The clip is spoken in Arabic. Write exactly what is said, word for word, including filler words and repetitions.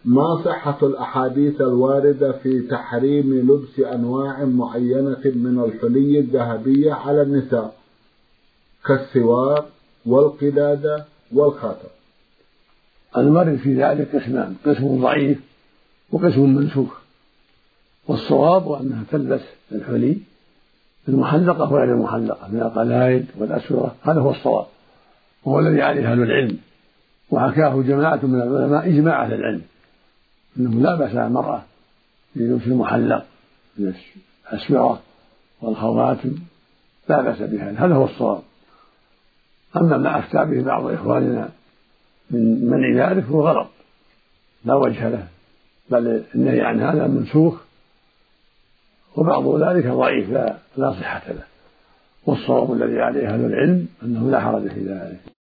ما صحة الأحاديث الواردة في تحريم لبس أنواع معينة من الحلي الذهبية على النساء كالسوار والقلادة والخاتم؟ الوارد في ذلك قسمان: قسم ضعيف وقسم منسوخ، والصواب أنها تلبس الحلي المحلقة وغير المحلقة من القلائد والأسورة، هذا هو الصواب وهو الذي عليه أهل العلم، وحكاه جماعة من العلماء إجماع أهل العلم أنه لا بأس المرأة بلبس المحلق من الأسورة والخواتم، لا بأس بها، هذا هو الصواب. أما ما أفتى به بعض إخواننا من منع ذلك هو غلط لا وجه له، بل النهي عن هذا منسوخ، وبعض ذلك ضعيف لا, لا صحة له، والصواب الذي عليه أهل العلم أنه لا حرج في ذلك.